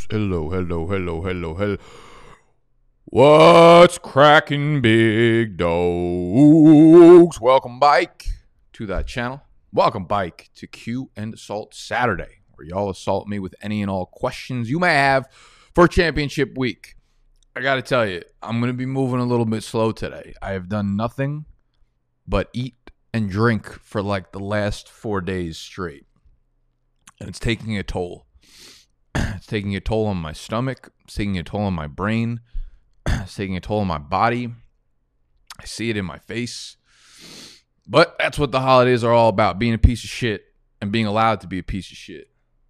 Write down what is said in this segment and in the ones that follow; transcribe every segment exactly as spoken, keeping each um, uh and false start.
Yes. Hello, hello, hello, hello, hello. What's cracking, big dogs? Welcome, bike, to that channel. Welcome, bike, to Q and Assault Saturday, where y'all assault me with any and all questions you may have for championship week. I got to tell you, I'm going to be moving a little bit slow today. I have done nothing but eat and drink for like the last four days straight. And it's taking a toll. It's taking a toll on my stomach. It's taking a toll on my brain. It's taking a toll on my body. I see it in my face. But that's what the holidays are all about, being a piece of shit and being allowed to be a piece of shit.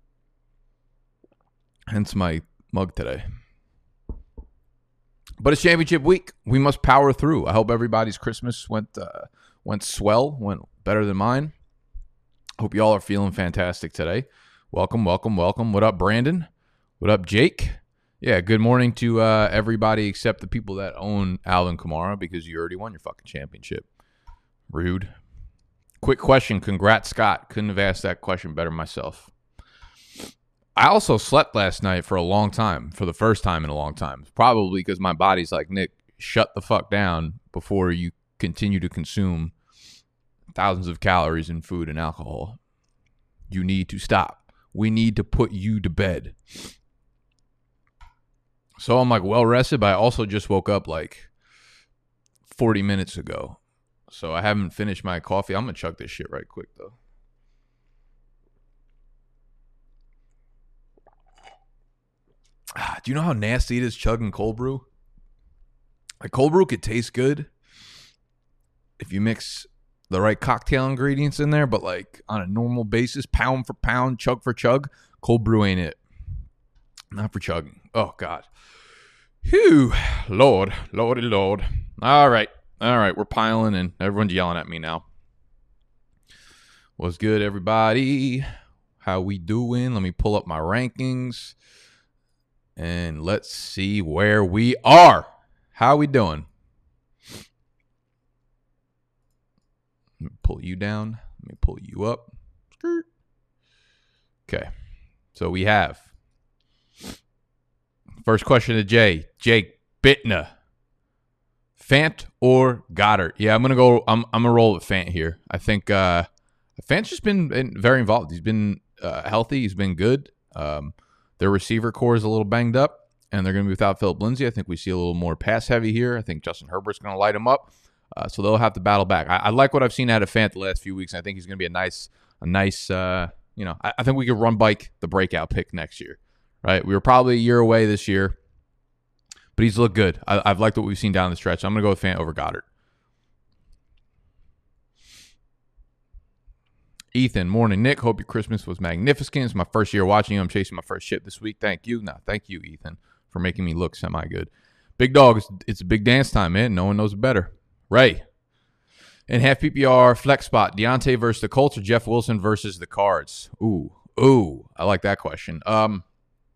Hence my mug today. But it's championship week. We must power through. I hope everybody's Christmas went uh, went swell, went better than mine. Hope y'all are feeling fantastic today. Welcome, welcome, welcome. What up, Brandon? What up, Jake? Yeah, good morning to uh, everybody except the people that own Alvin Kamara, because you already won your fucking championship. Rude. Quick question. Congrats, Scott. Couldn't have asked that question better myself. I also slept last night for a long time, for the first time in a long time. Probably because my body's like, Nick, shut the fuck down before you continue to consume thousands of calories in food and alcohol. You need to stop. We need to put you to bed. So I'm like well rested, but I also just woke up like forty minutes ago. So I haven't finished my coffee. I'm going to chug this shit right quick, though. Ah, do you know how nasty it is chugging cold brew? Like, cold brew could taste good if you mix the right cocktail ingredients in there, but like on a normal basis, pound for pound, chug for chug, cold brew ain't it. Not for chugging. Oh, God. Whew. Lord, Lordy, Lord. All right. All right. We're piling in. Everyone's yelling at me now. What's good, everybody? How we doing? Let me pull up my rankings and let's see where we are. How we doing? Let me pull you down. Let me pull you up. Okay. So we have first question to Jay. Jake Bittner. Fant or Goddard? Yeah, I'm gonna go. I'm I'm gonna roll with Fant here. I think uh, Fant's just been, been very involved. He's been uh, healthy. He's been good. Um, their receiver core is a little banged up, and they're gonna be without Philip Lindsay. I think we see a little more pass heavy here. I think Justin Herbert's gonna light him up. Uh, so they'll have to battle back. I, I like what I've seen out of Fant the last few weeks. I think he's going to be a nice, a nice, uh, you know, I, I think we could run bike the breakout pick next year, right? We were probably a year away this year, but he's looked good. I, I've liked what we've seen down the stretch. So I'm going to go with Fant over Goddard. Ethan, morning, Nick. Hope your Christmas was magnificent. It's my first year watching you. I'm chasing my first ship this week. Thank you. No, thank you, Ethan, for making me look semi-good. Big dog, it's, it's a big dance time, man. No one knows it better. Ray. In half P P R, flex spot, Deontay versus the Colts or Jeff Wilson versus the Cards? Ooh, ooh, I like that question. Um,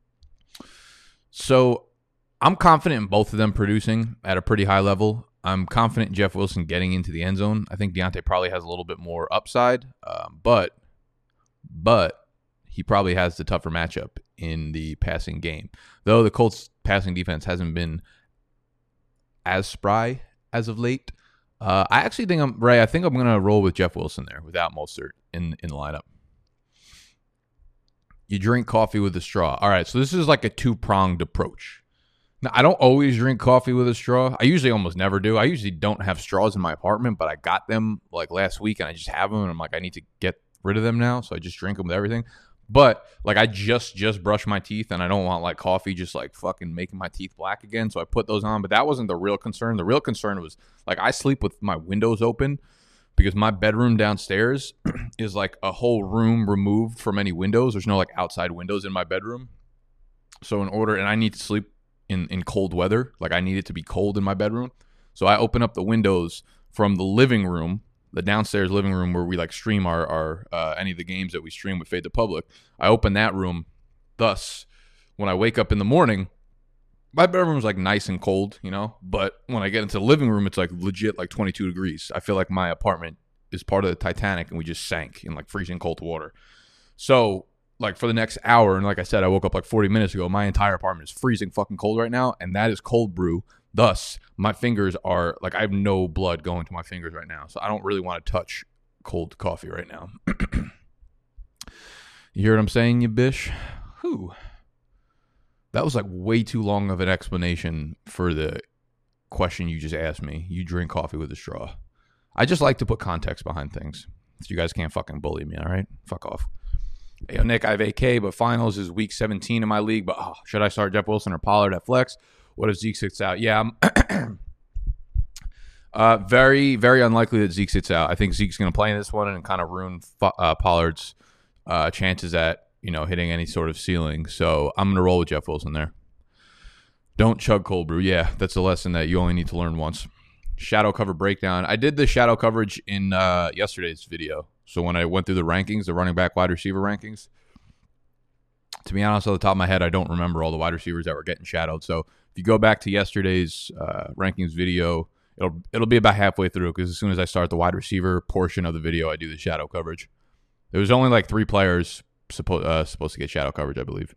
so I'm confident in both of them producing at a pretty high level. I'm confident in Jeff Wilson getting into the end zone. I think Deontay probably has a little bit more upside, um, but but he probably has the tougher matchup in the passing game. Though the Colts' passing defense hasn't been as spry as of late. Uh, I actually think I'm Ray. I think I'm gonna roll with Jeff Wilson there without Mostert in in the lineup. You drink coffee with a straw. All right, so this is like a two pronged approach. Now, I don't always drink coffee with a straw. I usually almost never do. I usually don't have straws in my apartment, but I got them like last week and I just have them, and I'm like, I need to get rid of them now, so I just drink them with everything. But like I just just brushed my teeth and I don't want like coffee just like fucking making my teeth black again. So I put those on. But that wasn't the real concern. The real concern was like I sleep with my windows open because my bedroom downstairs is like a whole room removed from any windows. There's no like outside windows in my bedroom. So in order, and I need to sleep in, in cold weather. Like I need it to be cold in my bedroom. So I open up the windows from the living room, the downstairs living room where we like stream our, our uh, any of the games that we stream with Fade the Public. I open that room. Thus, when I wake up in the morning, my bedroom's like nice and cold, you know, but when I get into the living room, it's like legit like twenty-two degrees. I feel like my apartment is part of the Titanic and we just sank in like freezing cold water. So like for the next hour. And like I said, I woke up like forty minutes ago. My entire apartment is freezing fucking cold right now. And that is cold brew. Thus, my fingers are like, I have no blood going to my fingers right now. So I don't really want to touch cold coffee right now. You hear what I'm saying, you bish? Whew. That was like way too long of an explanation for the question you just asked me. You drink coffee with a straw. I just like to put context behind things. So you guys can't fucking bully me, all right? Fuck off. Hey, yo, Nick, I have A K, but finals is week seventeen in my league. But oh, should I start Jeff Wilson or Pollard at flex? What if Zeke sits out? Yeah, I'm uh, very, very unlikely that Zeke sits out. I think Zeke's going to play in this one and kind of ruin uh, Pollard's uh, chances at, you know, hitting any sort of ceiling. So I'm going to roll with Jeff Wilson there. Don't chug cold brew. Yeah, that's a lesson that you only need to learn once. Shadow cover breakdown. I did the shadow coverage in uh, yesterday's video. So when I went through the rankings, the running back wide receiver rankings, to be honest, off the top of my head, I don't remember all the wide receivers that were getting shadowed. So if you go back to yesterday's uh, rankings video, it'll it'll be about halfway through because as soon as I start the wide receiver portion of the video, I do the shadow coverage. There was only like three players supposed uh, supposed to get shadow coverage, I believe.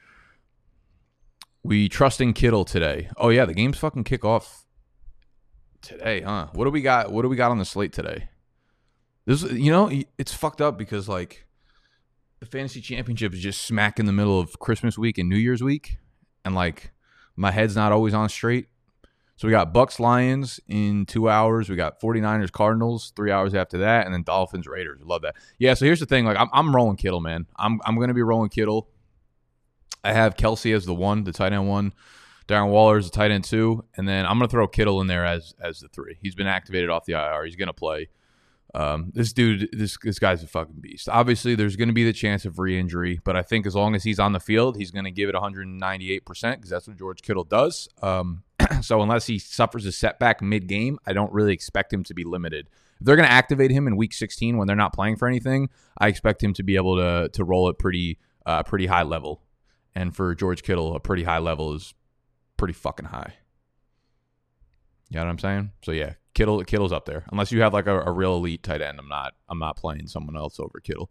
We trust in Kittle today. Oh yeah, the games fucking kick off today, huh? What do we got? What do we got on the slate today? This, you know, it's fucked up because like the fantasy championship is just smack in the middle of Christmas week and New Year's week, and like my head's not always on straight. So we got Bucks Lions in two hours. We got 49ers Cardinals three hours after that, and then Dolphins Raiders. Love that. Yeah. So here's the thing. Like I'm I'm rolling Kittle, man. I'm I'm gonna be rolling Kittle. I have Kelsey as the one, the tight end one. Darren Waller is the tight end two, and then I'm gonna throw Kittle in there as as the three. He's been activated off the I R. He's gonna play. Um, this dude, this this guy's a fucking beast. Obviously, there's going to be the chance of re-injury, but I think as long as he's on the field, he's going to give it one hundred ninety-eight percent because that's what George Kittle does. Um, so unless he suffers a setback mid-game, I don't really expect him to be limited. If they're going to activate him in week sixteen when they're not playing for anything, I expect him to be able to to roll at pretty uh, pretty high level. And for George Kittle, a pretty high level is pretty fucking high. You know what I'm saying? So yeah, Kittle Kittle's up there. Unless you have like a, a real elite tight end, I'm not I'm not playing someone else over Kittle.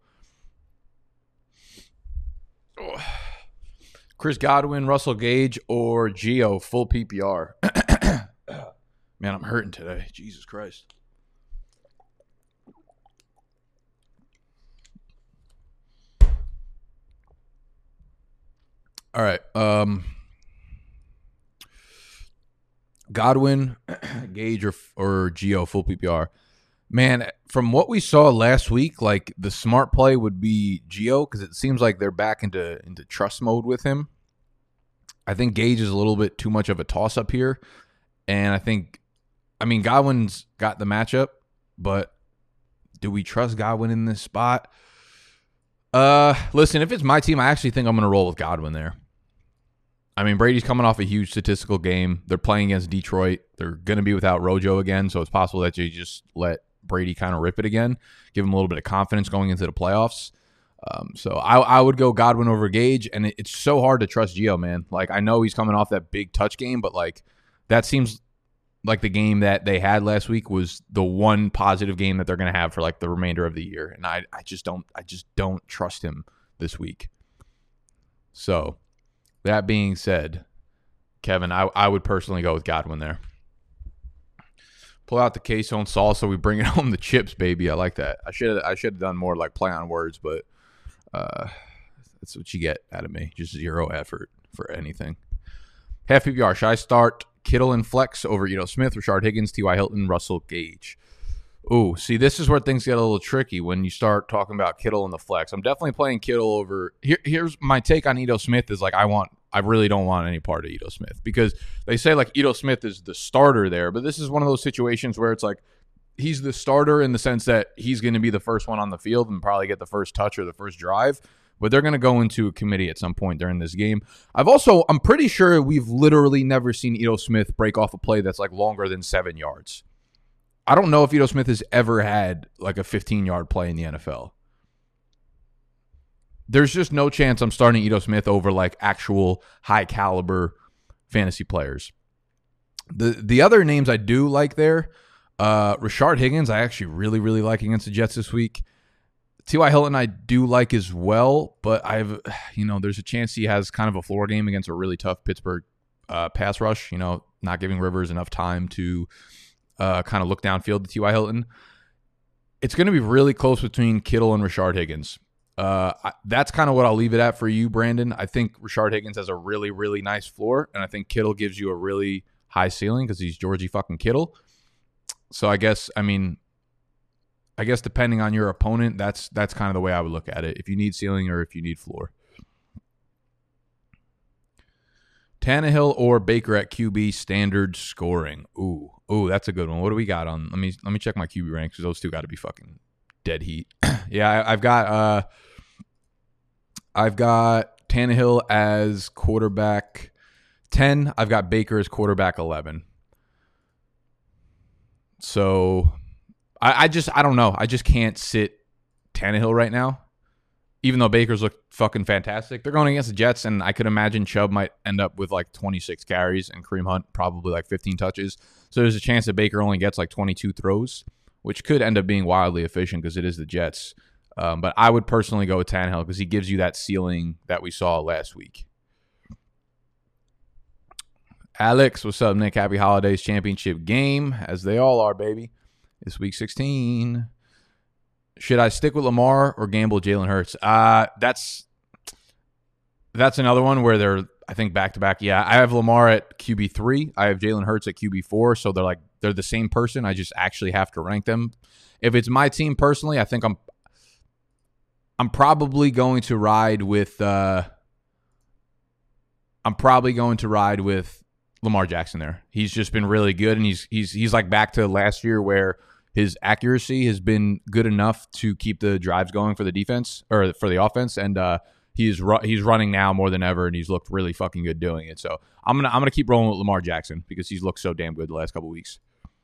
Oh. Chris Godwin, Russell Gage, or Gio full P P R. Man, I'm hurting today. Jesus Christ. All right. Um Godwin, Gage, or, or Gio, full P P R. Man, from what we saw last week, like the smart play would be Gio because it seems like they're back into, into trust mode with him. I think Gage is a little bit too much of a toss-up here. And I think, I mean, Godwin's got the matchup, but do we trust Godwin in this spot? Uh, listen, if it's my team, I actually think I'm going to roll with Godwin there. I mean, Brady's coming off a huge statistical game. They're playing against Detroit. They're going to be without Rojo again, so it's possible that you just let Brady kind of rip it again, give him a little bit of confidence going into the playoffs. Um, so I, I would go Godwin over Gage, and it, it's so hard to trust Gio, man. Like, I know he's coming off that big touch game, but, like, that seems like the game that they had last week was the one positive game that they're going to have for, like, the remainder of the year. And I, I just don't I just don't trust him this week. So that being said, Kevin, I, I would personally go with Godwin there. Pull out the queso and salsa. We bring it home the chips, baby. I like that. I should I should have done more like play on words, but uh, that's what you get out of me. Just zero effort for anything. Half P P R. Should I start Kittle and flex over Ito Smith, Rashard Higgins, T Y. Hilton, Russell Gage? Ooh, see, this is where things get a little tricky when you start talking about Kittle and the flex. I'm definitely playing Kittle over. Here, here's my take on Ito Smith is like I want, I really don't want any part of Ito Smith because they say like Ito Smith is the starter there, but this is one of those situations where it's like he's the starter in the sense that he's going to be the first one on the field and probably get the first touch or the first drive, but they're going to go into a committee at some point during this game. I've also, I'm pretty sure we've literally never seen Ito Smith break off a play that's like longer than seven yards. I don't know if Ito Smith has ever had like a fifteen-yard play in the N F L. There's just no chance I'm starting Ito Smith over like actual high-caliber fantasy players. The the other names I do like there, uh, Rashard Higgins, I actually really, really like against the Jets this week. T Y. Hilton I do like as well, but I've, you know, there's a chance he has kind of a floor game against a really tough Pittsburgh uh, pass rush, you know, not giving Rivers enough time to uh, kind of look downfield to T Y. Hilton. It's going to be really close between Kittle and Rashard Higgins. Uh, I, that's kind of what I'll leave it at for you, Brandon. I think Rashard Higgins has a really, really nice floor, and I think Kittle gives you a really high ceiling because he's Georgie fucking Kittle. So I guess, I mean, I guess depending on your opponent, that's that's kind of the way I would look at it. If you need ceiling or if you need floor. Tannehill or Baker at Q B standard scoring. Ooh, ooh, that's a good one. What do we got on? Let me let me check my Q B ranks because those two got to be fucking dead heat. yeah, I, I've got uh, I've got Tannehill as quarterback ten. I've got Baker as quarterback eleven. So I, I just I don't know. I just can't sit Tannehill right now. Even though Baker's look fucking fantastic, they're going against the Jets, and I could imagine Chubb might end up with like twenty-six carries and Kareem Hunt probably like fifteen touches. So there's a chance that Baker only gets like twenty-two throws, which could end up being wildly efficient because it is the Jets. Um, but I would personally go with Tannehill because he gives you that ceiling that we saw last week. Alex, what's up, Nick? Happy holidays, championship game, as they all are, baby. It's week sixteen. Should I stick with Lamar or gamble Jalen Hurts? Uh, that's that's another one where they're, I think, back-to-back. Yeah, I have Lamar at Q B three. I have Jalen Hurts at Q B four, so they're like they're the same person. I just actually have to rank them. If it's my team personally, I think I'm I'm probably going to ride with uh, I'm probably going to ride with Lamar Jackson there. He's just been really good, and he's he's he's like back to last year where his accuracy has been good enough to keep the drives going for the defense or for the offense, and uh, he's ru- he's running now more than ever, and he's looked really fucking good doing it. So I'm gonna I'm gonna keep rolling with Lamar Jackson because he's looked so damn good the last couple of weeks.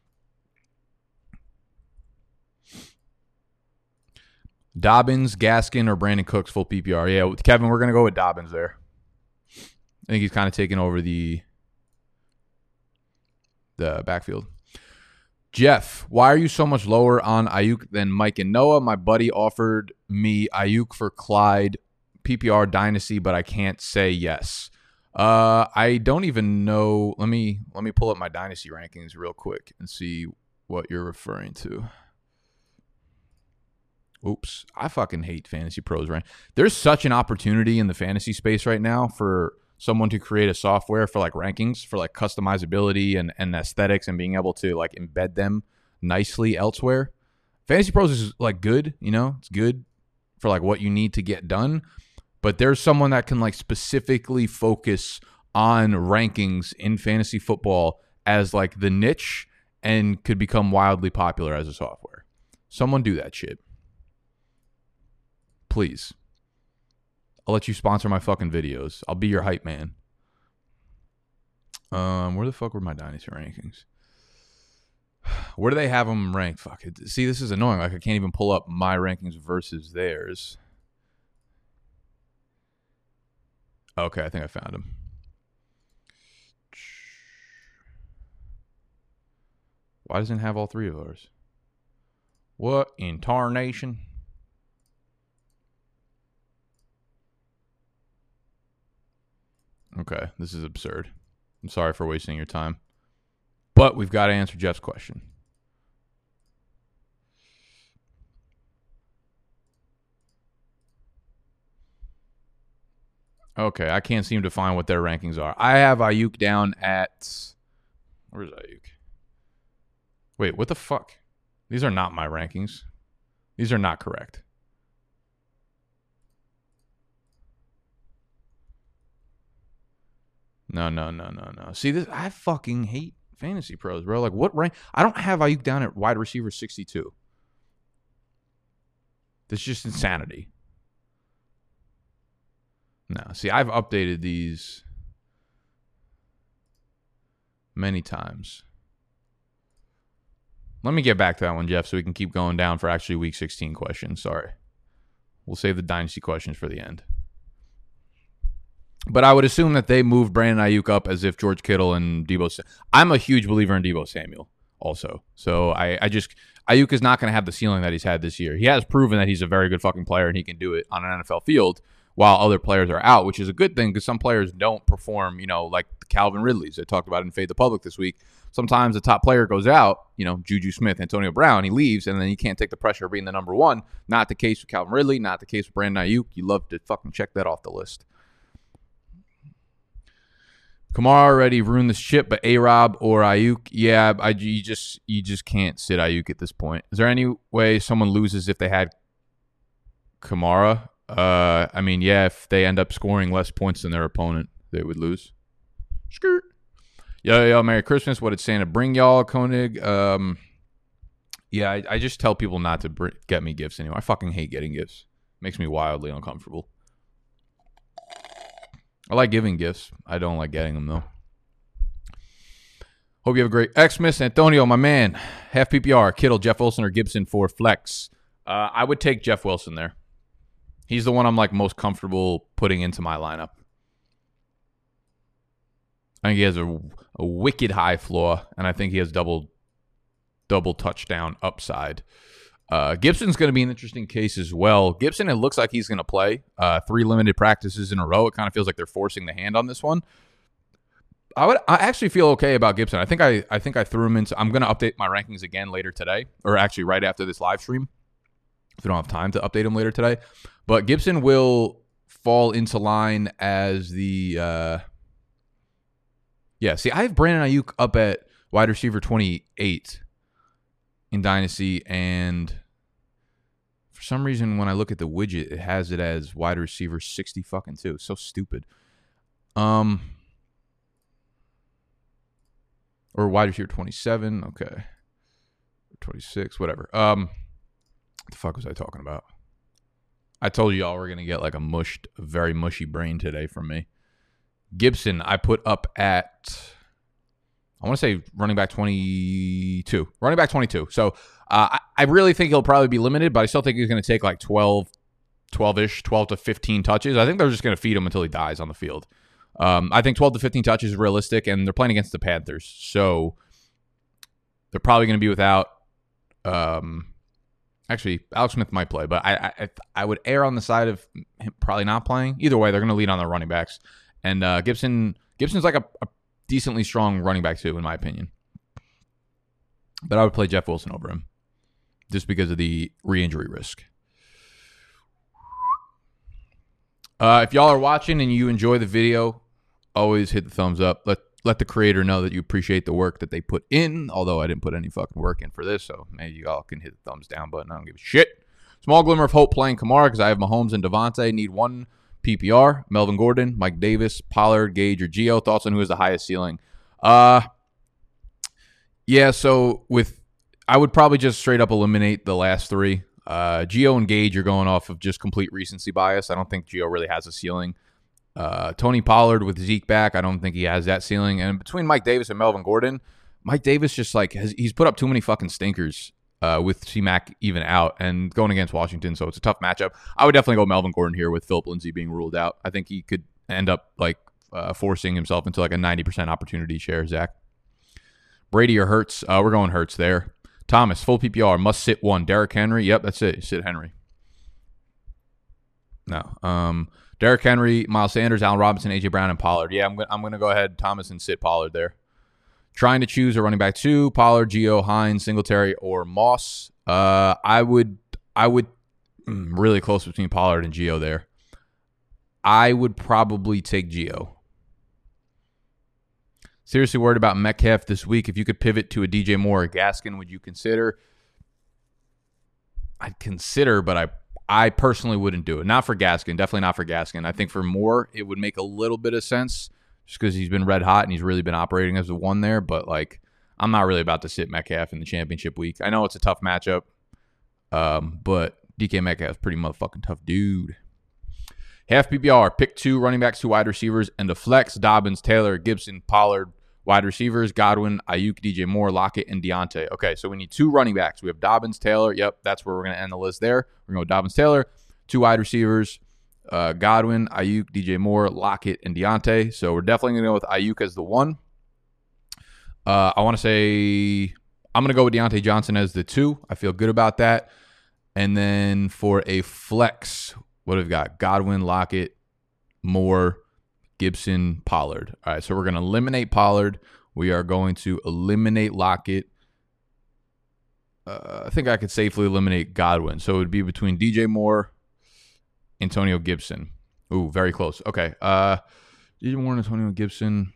Dobbins, Gaskin, or Brandon Cooks full P P R. Yeah, Kevin, we're gonna go with Dobbins there. I think he's kind of taking over the the backfield. Jeff, why are you so much lower on Ayuk than Mike and Noah? My buddy offered me Ayuk for Clyde P P R Dynasty, but I can't say yes. Uh, I don't even know. Let me let me pull up my Dynasty rankings real quick and see what you're referring to. Oops, I fucking hate Fantasy Pros, right? There's such an opportunity in the fantasy space right now for someone to create a software for like rankings, for like customizability and, and aesthetics and being able to like embed them nicely elsewhere. Fantasy Pros is like good, you know, it's good for like what you need to get done. But there's someone that can like specifically focus on rankings in fantasy football as like the niche and could become wildly popular as a software. Someone do that shit. Please. I'll let you sponsor my fucking videos. I'll be your hype man. Um, where the fuck were my Dynasty rankings? Where do they have them ranked? Fuck it. See, this is annoying. Like, I can't even pull up my rankings versus theirs. Okay, I think I found them. Why doesn't it have all three of ours? What in tarnation? Okay, this is absurd. I'm sorry for wasting your time. But we've got to answer Jeff's question. Okay, I can't seem to find what their rankings are. I have Ayuk down at... Where's Ayuk? Wait, what the fuck? These are not my rankings. These are not correct. No, no, no, no, no. See, this I fucking hate Fantasy Pros, bro. Like, what rank? I don't have Ayuk down at wide receiver sixty-two. That's just insanity. No, see, I've updated these many times. Let me get back to that one, Jeff, so we can keep going down for actually week sixteen questions. Sorry. We'll save the Dynasty questions for the end. But I would assume that they moved Brandon Ayuk up as if George Kittle and Deebo. I'm a huge believer in Deebo Samuel also. So I, I just Ayuk is not going to have the ceiling that he's had this year. He has proven that he's a very good fucking player and he can do it on an N F L field while other players are out, which is a good thing because some players don't perform, you know, like the Calvin Ridleys I talked about in Fade the Public this week. Sometimes the top player goes out, you know, Juju Smith, Antonio Brown, he leaves, and then he can't take the pressure of being the number one. Not the case with Calvin Ridley, not the case with Brandon Ayuk. You love to fucking check that off the list. Kamara already ruined this ship, but A-Rob or Ayuk, yeah, I, you just you just can't sit Ayuk at this point. Is there any way someone loses if they had Kamara? Uh, I mean, yeah, if they end up scoring less points than their opponent, they would lose. Skirt. Yo, yo, Merry Christmas. What did Santa bring y'all, Koenig? Um, yeah, I, I just tell people not to br- get me gifts anymore. I fucking hate getting gifts. Makes me wildly uncomfortable. I like giving gifts. I don't like getting them, though. Hope you have a great Xmas. Antonio, my man. Half P P R. Kittle, Jeff Wilson, or Gibson for flex. Uh, I would take Jeff Wilson there. He's the one I'm like most comfortable putting into my lineup. I think he has a, a wicked high floor, and I think he has double double touchdown upside. Uh, Gibson's going to be an interesting case as well. Gibson, it looks like he's going to play uh, three limited practices in a row. It kind of feels like they're forcing the hand on this one. I would, I actually feel okay about Gibson. I think I, I think I threw him into. I'm going to update my rankings again later today, or actually right after this live stream. If we don't have time to update him later today, but Gibson will fall into line as the. Uh, yeah, see, I have Brandon Ayuk up at wide receiver twenty-eight. In Dynasty, and for some reason when I look at the widget, it has it as wide receiver sixty fucking two. So stupid. Um, or wide receiver twenty-seven. Okay, twenty-six, whatever. Um, what the fuck was I talking about? I told you all we're gonna get like a mushed, a very mushy brain today from me. Gibson, I put up at. I want to say running back twenty-two. Running back twenty-two. So uh, I really think he'll probably be limited, but I still think he's going to take like twelve, twelve-ish, twelve to fifteen touches. I think they're just going to feed him until he dies on the field. Um, I think twelve to fifteen touches is realistic, and they're playing against the Panthers. So they're probably going to be without um, – actually, Alex Smith might play, but I, I I would err on the side of him probably not playing. Either way, they're going to lead on their running backs. And uh, Gibson Gibson's like a, a decently strong running back too, in my opinion. But I would play Jeff Wilson over him just because of the re-injury risk. Uh, if y'all are watching and you enjoy the video, always hit the thumbs up. Let let the creator know that you appreciate the work that they put in, although I didn't put any fucking work in for this, so maybe y'all can hit the thumbs down button. I don't give a shit. Small glimmer of hope playing Kamara because I have Mahomes and Devontae. Need one P P R, Melvin Gordon, Mike Davis, Pollard, Gage, or Gio. Thoughts on who has the highest ceiling? Uh, yeah, so with I would probably just straight up eliminate the last three. Uh, Gio and Gage are going off of just complete recency bias. I don't think Gio really has a ceiling. Uh, Tony Pollard with Zeke back, I don't think he has that ceiling. And between Mike Davis and Melvin Gordon, Mike Davis just like has he's put up too many fucking stinkers. Uh, with C-Mac even out and going against Washington, so it's a tough matchup. I would definitely go Melvin Gordon here with Philip Lindsay being ruled out. I think he could end up like uh, forcing himself into like a ninety percent opportunity share, Zach. Brady or Hurts? Uh, we're going Hurts there. Thomas, full P P R, must sit one. Derrick Henry? Yep, that's it. Sit Henry. No. Um, Derrick Henry, Miles Sanders, Allen Robinson, A J Brown, and Pollard. Yeah, I'm, go- I'm going to go ahead, Thomas, and sit Pollard there. Trying to choose a running back two, Pollard, Gio, Hines, Singletary, or Moss. Uh, I would, I would, mm, really close between Pollard and Gio there. I would probably take Gio. Seriously worried about Metcalf this week. If you could pivot to a D J Moore or Gaskin, would you consider? I'd consider, but I, I personally wouldn't do it. Not for Gaskin. Definitely not for Gaskin. I think for Moore, it would make a little bit of sense. Just because he's been red hot and he's really been operating as a one there. But, like, I'm not really about to sit Metcalf in the championship week. I know it's a tough matchup, um, but D K Metcalf's pretty motherfucking tough dude. Half P P R, pick two running backs, two wide receivers, and a flex. Dobbins, Taylor, Gibson, Pollard, wide receivers, Godwin, Ayuk, D J Moore, Lockett, and Deontay. Okay, so we need two running backs. We have Dobbins, Taylor. Yep, that's where we're going to end the list there. We're going to go Dobbins, Taylor, two wide receivers, Uh, Godwin, Ayuk, D J Moore, Lockett, and Deontay. So we're definitely going to go with Ayuk as the one. Uh, I want to say I'm going to go with Deontay Johnson as the two. I feel good about that. And then for a flex, what have we got? Godwin, Lockett, Moore, Gibson, Pollard. All right, so we're going to eliminate Pollard. We are going to eliminate Lockett. Uh, I think I could safely eliminate Godwin. So it would be between D J Moore, Antonio Gibson. Ooh, very close. Okay. Uh, D J Moore and Antonio Gibson.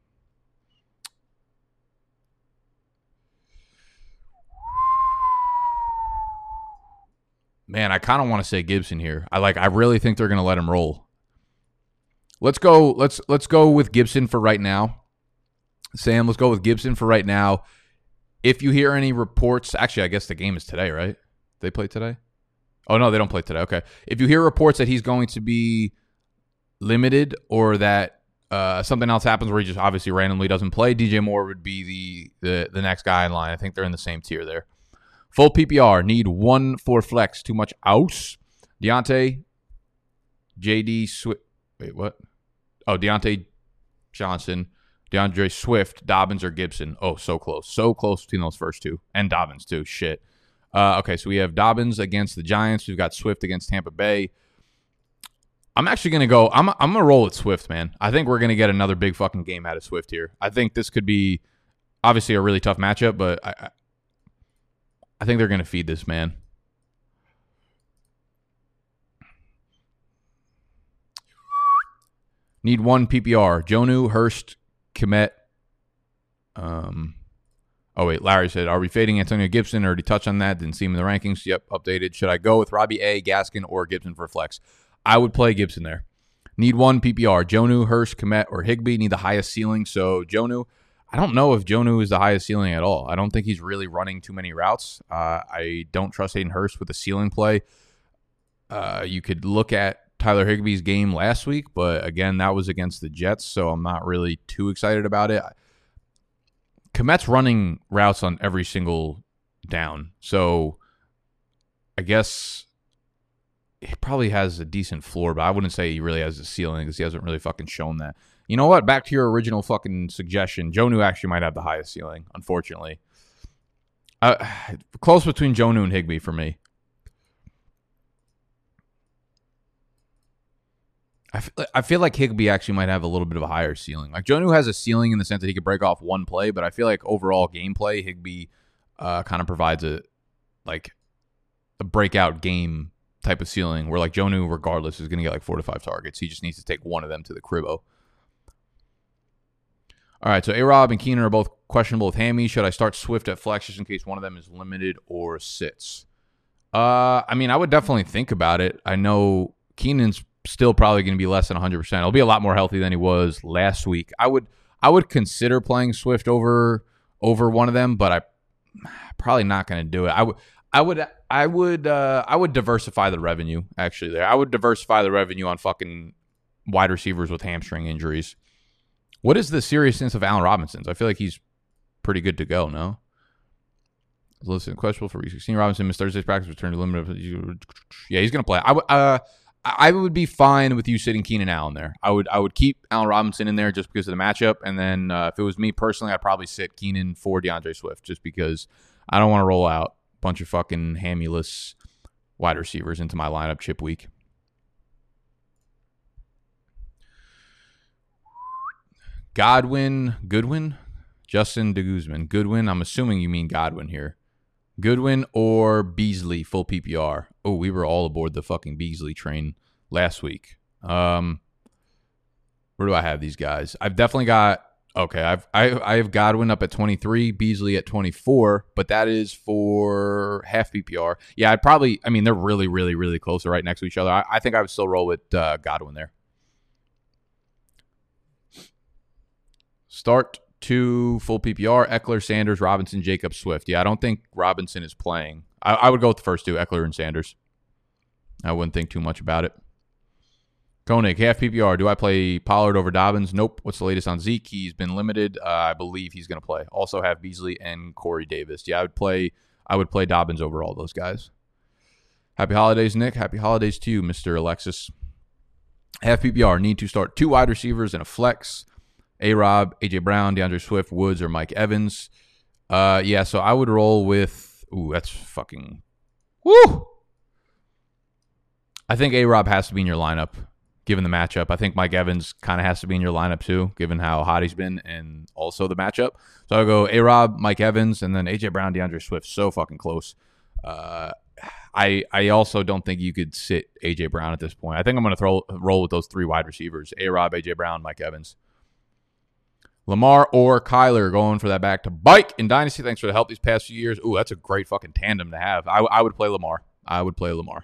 Man, I kind of want to say Gibson here. I like. I really think they're going to let him roll. Let's go. Let's let's go with Gibson for right now. Sam, let's go with Gibson for right now. If you hear any reports, actually, I guess the game is today, right? They play today? Oh, no, they don't play today. Okay. If you hear reports that he's going to be limited or that uh, something else happens where he just obviously randomly doesn't play, D J Moore would be the, the, the next guy in line. I think they're in the same tier there. Full P P R, need one for flex. Too much aus. Deontay, J D Swift. Wait, what? Oh, Deontay Johnson, DeAndre Swift, Dobbins, or Gibson. Oh, so close. So close between those first two. And Dobbins, too. Shit. Uh, okay, so we have Dobbins against the Giants. We've got Swift against Tampa Bay. I'm actually going to go. I'm, I'm going to roll with Swift, man. I think we're going to get another big fucking game out of Swift here. I think this could be obviously a really tough matchup, but I, I think they're going to feed this man. Need one P P R. Jonnu, Hurst, Kmet. Um, oh, wait. Larry said, are we fading Antonio Gibson? Already touched on that. Didn't see him in the rankings. Yep, updated. Should I go with Robbie A., Gaskin, or Gibson for flex? I would play Gibson there. Need one P P R. Jonnu, Hurst, Kmet, or Higbee. Need the highest ceiling. So Jonnu, I don't know if Jonnu is the highest ceiling at all. I don't think he's really running too many routes. Uh, I don't trust Hayden Hurst with a ceiling play. Uh, you could look at Tyler Higbee's game last week, but again, that was against the Jets, so I'm not really too excited about it. Kmet's running routes on every single down, so I guess he probably has a decent floor, but I wouldn't say he really has a ceiling because he hasn't really fucking shown that. You know what? Back to your original fucking suggestion. Jonnu actually might have the highest ceiling, unfortunately. Uh, close between Jonnu and Higbee for me. I feel, I feel like Higbee actually might have a little bit of a higher ceiling. Like, Jonnu has a ceiling in the sense that he could break off one play, but I feel like overall gameplay, Higbee uh, kind of provides a like a breakout game type of ceiling where, like, Jonnu, regardless, is going to get like four to five targets. He just needs to take one of them to the cribbo. All right, so A-Rob and Keenan are both questionable with hammy. Should I start Swift at flex just in case one of them is limited or sits? Uh, I mean, I would definitely think about it. I know Keenan's still probably going to be less than one hundred percent. He'll be a lot more healthy than he was last week. I would I would consider playing Swift over over one of them, but I probably not going to do it. I would I would I would uh, I would diversify the revenue actually there. I would diversify the revenue on fucking wide receivers with hamstring injuries. What is the seriousness of Allen Robinson's? I feel like he's pretty good to go, no? Listen, questionable for week sixteen. Robinson missed Thursday's practice, returned to limited. Yeah, he's going to play. I would uh I would be fine with you sitting Keenan Allen there. I would I would keep Allen Robinson in there just because of the matchup. And then uh, if it was me personally, I'd probably sit Keenan for DeAndre Swift just because I don't want to roll out a bunch of fucking hammy-less wide receivers into my lineup chip week. Godwin, Goodwin, Justin DeGuzman. Goodwin, I'm assuming you mean Godwin here. Goodwin or Beasley, full P P R. Oh, we were all aboard the fucking Beasley train last week. Um, where do I have these guys? I've definitely got, okay, I've I, I have Godwin up at twenty-three, Beasley at twenty-four, but that is for half P P R. Yeah, I'd probably, I mean, they're really, really, really close. They're right next to each other. I, I think I would still roll with uh, Godwin there. Start two full P P R, Eckler, Sanders, Robinson, Jacobs, Swift. Yeah, I don't think Robinson is playing. I, I would go with the first two, Eckler and Sanders. I wouldn't think too much about it. Koenig, half P P R. Do I play Pollard over Dobbins? Nope. What's the latest on Zeke? He's been limited. Uh, I believe he's going to play. Also have Beasley and Corey Davis. Yeah, I would play I would play Dobbins over all those guys. Happy holidays, Nick. Happy holidays to you, Mister Alexis. Half P P R. Need to start two wide receivers and a flex. A-Rob, A J Brown, DeAndre Swift, Woods, or Mike Evans. Uh, yeah, so I would roll with. Ooh, that's fucking. Woo! I think A-Rob has to be in your lineup, given the matchup. I think Mike Evans kind of has to be in your lineup too, given how hot he's been and also the matchup. So I'll go A-Rob, Mike Evans, and then A J Brown, DeAndre Swift. So fucking close. Uh, I I also don't think you could sit A J Brown at this point. I think I'm going to throw roll with those three wide receivers: A-Rob, A J Brown, Mike Evans. Lamar or Kyler going for that back to bike in Dynasty. Thanks for the help these past few years. Ooh, that's a great fucking tandem to have. I, I would play Lamar. I would play Lamar.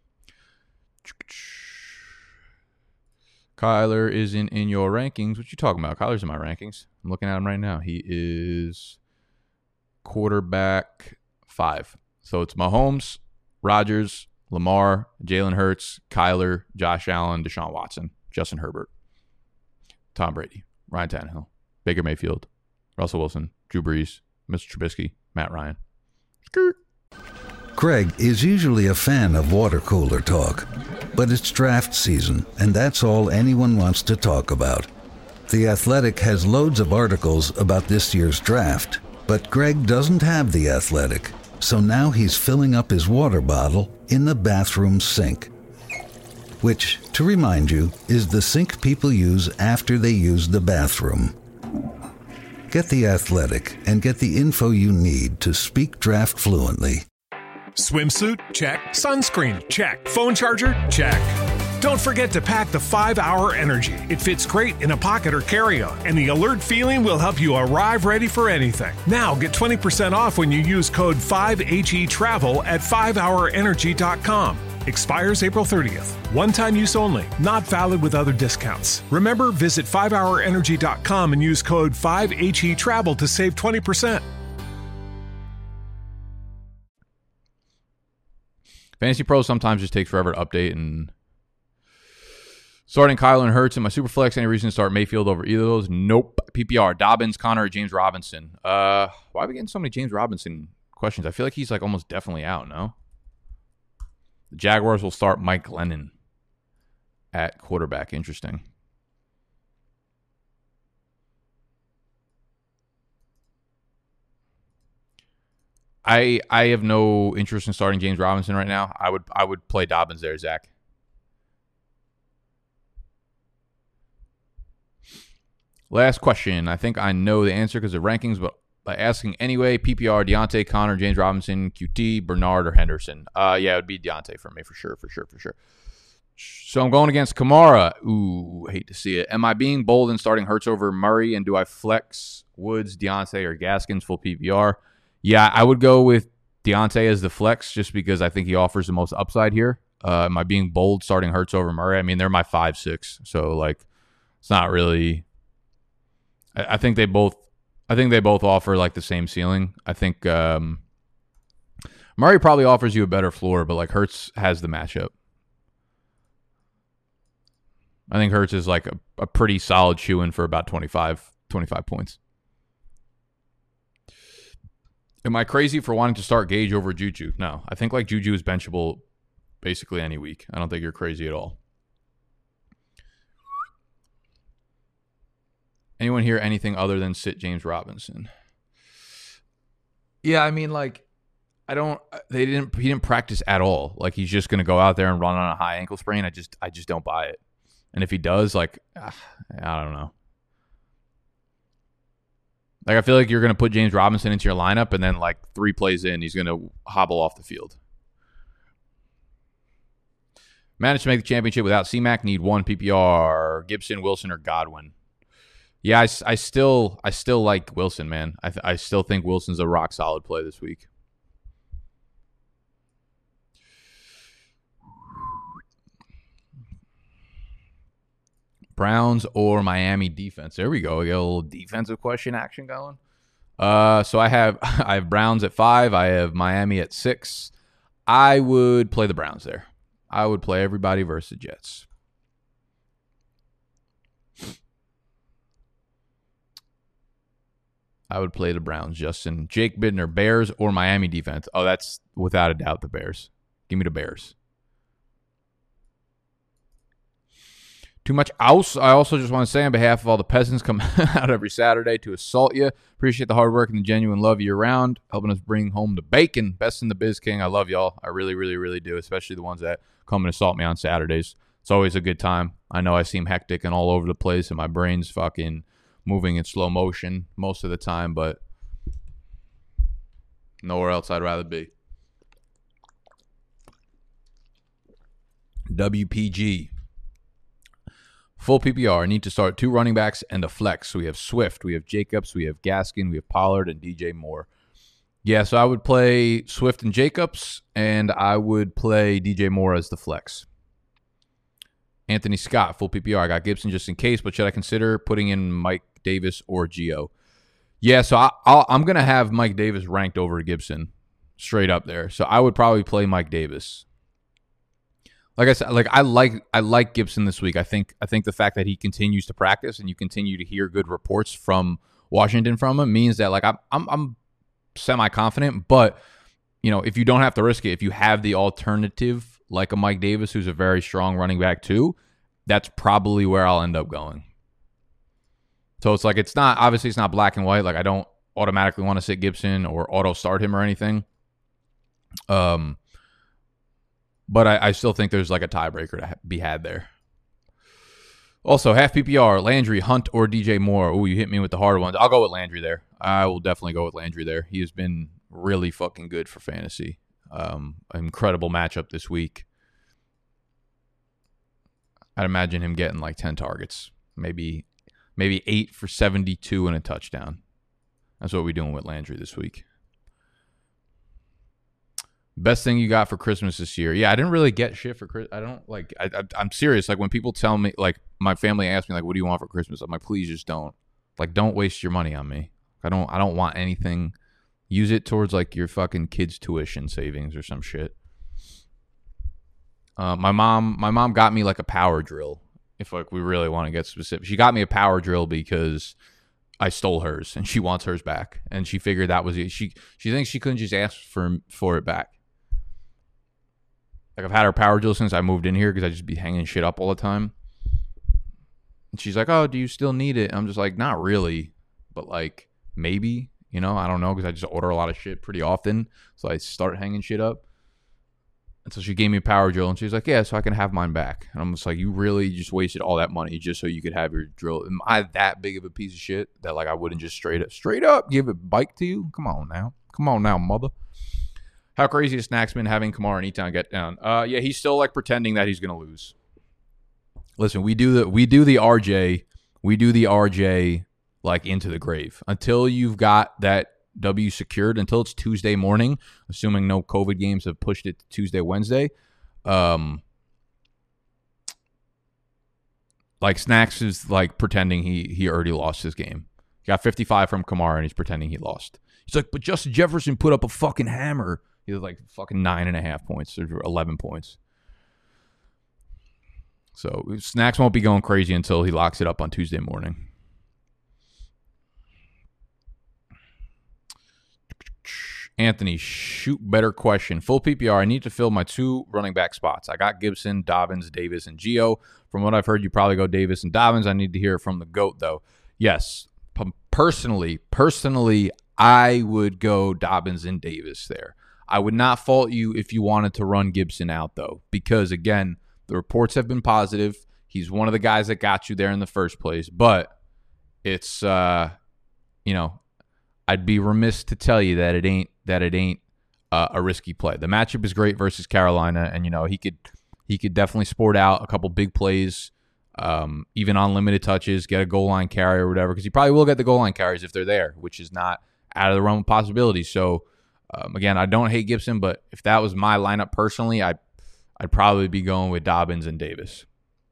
Kyler isn't in your rankings. What you talking about? Kyler's in my rankings. I'm looking at him right now. He is quarterback five. So it's Mahomes, Rodgers, Lamar, Jalen Hurts, Kyler, Josh Allen, Deshaun Watson, Justin Herbert, Tom Brady, Ryan Tannehill, Baker Mayfield, Russell Wilson, Drew Brees, Mister Trubisky, Matt Ryan. Skirt. Craig is usually a fan of water cooler talk, but it's draft season, and that's all anyone wants to talk about. The Athletic has loads of articles about this year's draft, but Greg doesn't have The Athletic, so now he's filling up his water bottle in the bathroom sink. Which, to remind you, is the sink people use after they use the bathroom. Get The Athletic and get the info you need to speak draft fluently. Swimsuit? Check. Sunscreen? Check. Phone charger? Check. Don't forget to pack the five hour Energy. It fits great in a pocket or carry-on, and the alert feeling will help you arrive ready for anything. Now get twenty percent off when you use code five H E travel at five hour energy dot com. Expires April thirtieth. One-time use only. Not valid with other discounts. Remember, visit five hour energy dot com and use code five H E travel to save twenty percent. Fantasy Pro sometimes just takes forever to update, and starting Kyler and Hurts in my Superflex, any reason to start Mayfield over either of those? Nope. P P R, Dobbins, Connor, James Robinson. Uh, why are we getting so many James Robinson questions? I feel like he's like almost definitely out, no? The Jaguars will start Mike Glennon at quarterback. Interesting. I I have no interest in starting James Robinson right now. I would I would play Dobbins there, Zach. Last question. I think I know the answer because of rankings, but by asking anyway, P P R, Deontay, Connor, James Robinson, Q T, Bernard, or Henderson. Uh, yeah, it would be Deontay for me for sure, for sure, for sure. So I'm going against Kamara. Ooh, hate to see it. Am I being bold in starting Hurts over Murray, and do I flex Woods, Deontay, or Gaskins full P P R? Yeah, I would go with Deontay as the flex just because I think he offers the most upside here. Uh, am I being bold starting Hurts over Murray? I mean, they're my five six, so like it's not really. I, I think they both. I think they both offer like the same ceiling. I think um, Murray probably offers you a better floor, but like Hurts has the matchup. I think Hurts is like a, a pretty solid shoe-in for about twenty-five, twenty-five points. Am I crazy for wanting to start Gage over Juju? No. I think like Juju is benchable basically any week. I don't think you're crazy at all. Anyone hear anything other than sit James Robinson? Yeah, I mean, like, I don't. They didn't. He didn't practice at all. Like, he's just going to go out there and run on a high ankle sprain. I just, I just don't buy it. And if he does, like, I don't know. Like, I feel like you're going to put James Robinson into your lineup, and then, like, three plays in, he's going to hobble off the field. Managed to make the championship without C-Mac. Need one P P R. Gibson, Wilson, or Godwin. Yeah, I, I still I still like Wilson, man. I th- I still think Wilson's a rock solid play this week. Browns or Miami defense. There we go. We got a little defensive question action going. Uh, so I have I have Browns at five. I have Miami at six. I would play the Browns there. I would play everybody versus the Jets. I would play the Browns, Justin. Jake Bidner, Bears or Miami defense? Oh, that's without a doubt the Bears. Give me the Bears. Too much else. I also just want to say on behalf of all the peasants come out every Saturday to assault you. Appreciate the hard work and the genuine love year round, helping us bring home the bacon. Best in the biz, King. I love y'all. I really, really, really do, especially the ones that come and assault me on Saturdays. It's always a good time. I know I seem hectic and all over the place, and my brain's fucking moving in slow motion most of the time, but nowhere else I'd rather be. W P G. Full P P R. I need to start two running backs and a flex. So we have Swift, we have Jacobs, we have Gaskin, we have Pollard, and D J Moore. Yeah, so I would play Swift and Jacobs, and I would play D J Moore as the flex. Anthony Scott, full P P R. I got Gibson just in case, but should I consider putting in Mike Davis or Gio? Yeah, so I, I'll, I'm going to have Mike Davis ranked over Gibson straight up there. So I would probably play Mike Davis. Like I said, like I like I like Gibson this week. I think I think the fact that he continues to practice and you continue to hear good reports from Washington from him means that like I'm I'm, I'm semi confident. But you know, if you don't have to risk it, if you have the alternative like a Mike Davis, who's a very strong running back too, that's probably where I'll end up going. So it's like it's not obviously it's not black and white. Like I don't automatically want to sit Gibson or auto start him or anything. Um. But I, I still think there's like a tiebreaker to ha- be had there. Also, half P P R, Landry, Hunt, or D J Moore. Oh, you hit me with the harder ones. I'll go with Landry there. I will definitely go with Landry there. He has been really fucking good for fantasy. Um, incredible matchup this week. I'd imagine him getting like ten targets. Maybe maybe eight for seventy-two and a touchdown. That's what we're doing with Landry this week. Best thing you got for Christmas this year? Yeah, I didn't really get shit for Christmas. I don't like. I, I, I'm serious. Like when people tell me, like my family asks me, like, "What do you want for Christmas?" I'm like, "Please just don't. Like, don't waste your money on me. I don't. I don't want anything. Use it towards like your fucking kids' tuition savings or some shit." Uh, my mom, my mom got me like a power drill. If like we really want to get specific, she got me a power drill because I stole hers and she wants hers back, and she figured that was it. She she thinks she couldn't just ask for for it back. Like, I've had her power drill since I moved in here because I just be hanging shit up all the time. And she's like, oh, do you still need it? I'm just like, not really. But, like, maybe. You know, I don't know because I just order a lot of shit pretty often. So I start hanging shit up. And so she gave me a power drill. And she's like, yeah, so I can have mine back. And I'm just like, you really just wasted all that money just so you could have your drill. Am I that big of a piece of shit that, like, I wouldn't just straight up, straight up give it bike to you? Come on now. Come on now, mother. How crazy is Snacksman having Kamara and E-Town get down? Uh, yeah, he's still like pretending that he's gonna lose. Listen, we do the we do the R J, we do the R J like into the grave until you've got that W secured. Until it's Tuesday morning, assuming no COVID games have pushed it to Tuesday, Wednesday. Um, like Snacks is like pretending he he already lost his game. He got fifty-five from Kamara and he's pretending he lost. He's like, but Justin Jefferson put up a fucking hammer. He was like fucking nine and a half points or eleven points. So Snacks won't be going crazy until he locks it up on Tuesday morning. Anthony, shoot better question. Full P P R. I need to fill my two running back spots. I got Gibson, Dobbins, Davis, and Gio. From what I've heard, you probably go Davis and Dobbins. I need to hear it from the GOAT, though. Yes, personally, personally, I would go Dobbins and Davis there. I would not fault you if you wanted to run Gibson out, though, because, again, the reports have been positive. He's one of the guys that got you there in the first place. But it's, uh, you know, I'd be remiss to tell you that it ain't that it ain't uh, a risky play. The matchup is great versus Carolina, and, you know, he could he could definitely sport out a couple big plays, um, even on limited touches, get a goal line carry or whatever, because he probably will get the goal line carries if they're there, which is not out of the realm of possibility. So, Um, again, I don't hate Gibson, but if that was my lineup personally, I'd, I'd probably be going with Dobbins and Davis.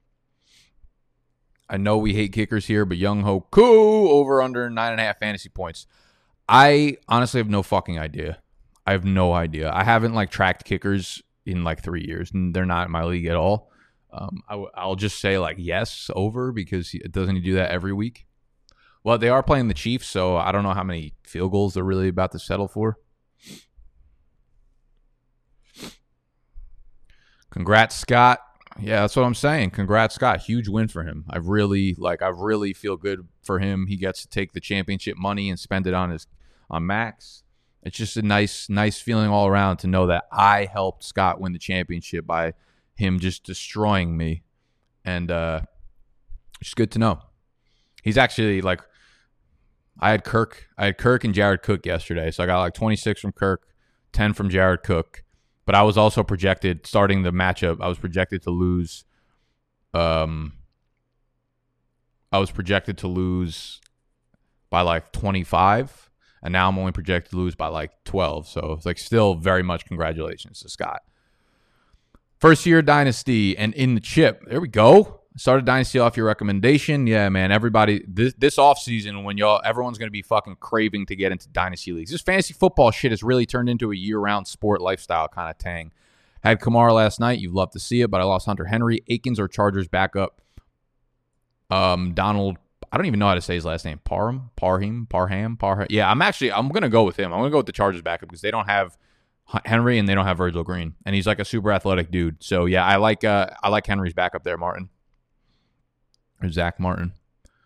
I know we hate kickers here, but Young Ho Koo over under nine and a half fantasy points. I honestly have no fucking idea. I have no idea. I haven't like tracked kickers in like three years, and they're not in my league at all. Um, I w- I'll just say like yes over because he, doesn't he do that every week? Well, they are playing the Chiefs, so I don't know how many field goals they're really about to settle for. Congrats, Scott. Yeah, that's what I'm saying. Congrats, Scott. Huge win for him. I really like. I really feel good for him. He gets to take the championship money and spend it on his on Max. It's just a nice, nice feeling all around to know that I helped Scott win the championship by him just destroying me, and uh, it's good to know. He's actually like, I had Kirk, I had Kirk and Jared Cook yesterday, so I got like twenty-six from Kirk, ten from Jared Cook. But I was also projected, starting the matchup, I was projected to lose. Um, I was projected to lose by like twenty-five, and now I'm only projected to lose by like twelve. So it's like still very much congratulations to Scott. First year Dynasty, and in the chip, there we go. Started Dynasty off your recommendation. Yeah, man, everybody, this, this offseason when y'all, everyone's going to be fucking craving to get into Dynasty leagues. This fantasy football shit has really turned into a year-round sport lifestyle kind of tang. Had Kamara last night. You'd love to see it, but I lost Hunter Henry. Akins or Chargers backup. Um, Donald, I don't even know how to say his last name. Parham? Parham? Parham? Parham? Yeah, I'm actually, I'm going to go with him. I'm going to go with the Chargers backup because they don't have Henry and they don't have Virgil Green. And he's like a super athletic dude. So, yeah, I like uh, I like Henry's backup there, Martin. Or Zach Martin.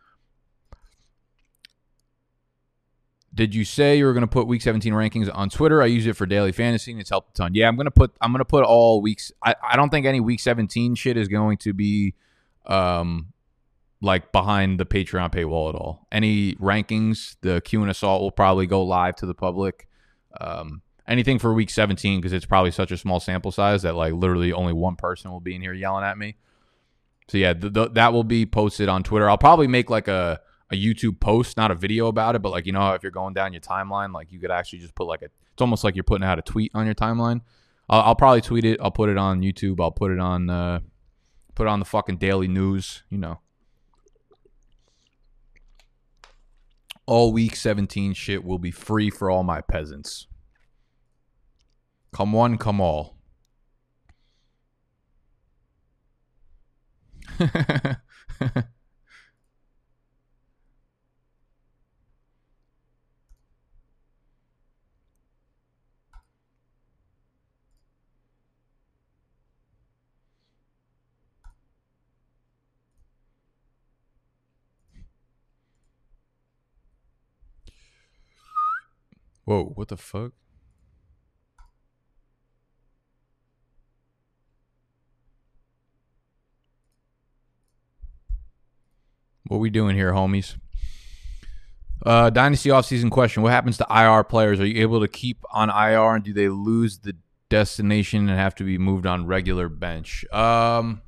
Did you say you were going to put Week seventeen rankings on Twitter? I use it for daily fantasy, and it's helped a ton. Yeah, I'm going to put. I'm going to put all weeks. I, I don't think any Week seventeen shit is going to be, um, like behind the Patreon paywall at all. Any rankings, the Q and Assault will probably go live to the public. Um, anything for Week seventeen because it's probably such a small sample size that like literally only one person will be in here yelling at me. So, yeah, th- th- that will be posted on Twitter. I'll probably make, like, a, a YouTube post, not a video about it, but, like, you know how if you're going down your timeline, like, you could actually just put, like, a – it's almost like you're putting out a tweet on your timeline. I'll, I'll probably tweet it. I'll put it on YouTube. I'll put it on uh, put it on the fucking daily news, you know. All Week seventeen shit will be free for all my peasants. Come one, come all. Whoa, what the fuck? What we doing here, homies? Uh, Dynasty offseason question. What happens to I R players? Are you able to keep on I R, and do they lose the destination and have to be moved on regular bench? Um,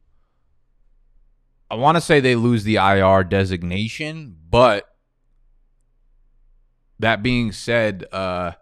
I want to say they lose the I R designation, but that being said, uh,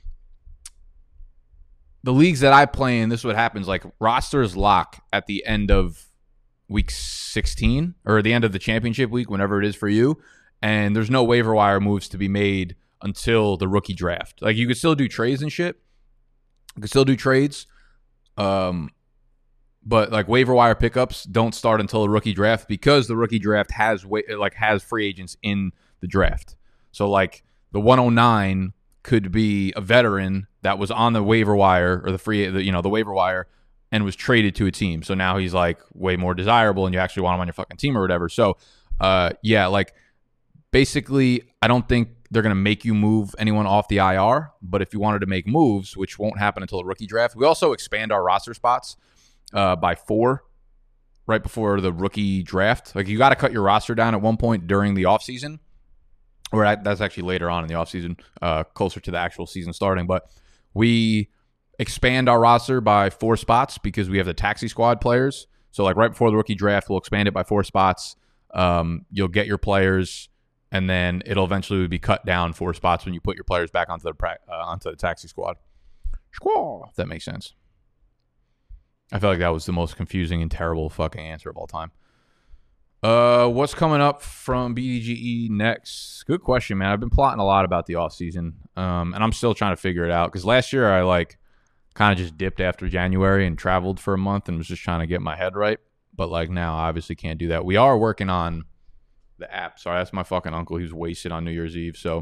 the leagues that I play in, this is what happens. Like, rosters lock at the end of week sixteen or the end of the championship week, whenever it is for you. And there's no waiver wire moves to be made until the rookie draft. Like, you could still do trades and shit. You could still do trades. Um, but like waiver wire pickups don't start until the rookie draft because the rookie draft has wa- like has free agents in the draft. So like the one oh nine could be a veteran that was on the waiver wire or the free, the, you know, the waiver wire and was traded to a team. So now he's like way more desirable and you actually want him on your fucking team or whatever. So uh, yeah, like basically I don't think they're going to make you move anyone off the I R, but if you wanted to make moves, which won't happen until the rookie draft, we also expand our roster spots uh, by four right before the rookie draft. Like you got to cut your roster down at one point during the offseason, or that's actually later on in the offseason, uh, closer to the actual season starting. But we expand our roster by four spots because we have the taxi squad players. So like right before the rookie draft, we'll expand it by four spots. Um, you'll get your players, and then it'll eventually be cut down four spots when you put your players back onto the pra- uh, onto the taxi squad. Squaw, if that makes sense. I feel like that was the most confusing and terrible fucking answer of all time. Uh, what's coming up from B D G E next? Good question, man. I've been plotting a lot about the offseason, um, and I'm still trying to figure it out because last year I like kind of just dipped after January and traveled for a month and was just trying to get my head right. But like now, I obviously can't do that. We are working on the app. Sorry, that's my fucking uncle. He was wasted on New Year's Eve. So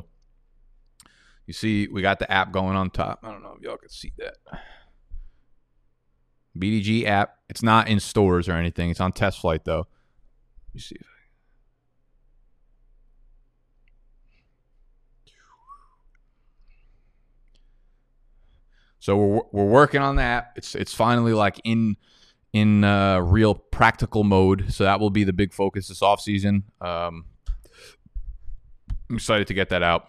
you see, we got the app going on top. I don't know if y'all can see that. B D G app. It's not in stores or anything. It's on test flight, though. Let me see. So we're we're working on that. It's it's finally like in in uh, real practical mode. So that will be the big focus this offseason. Um, I'm excited to get that out.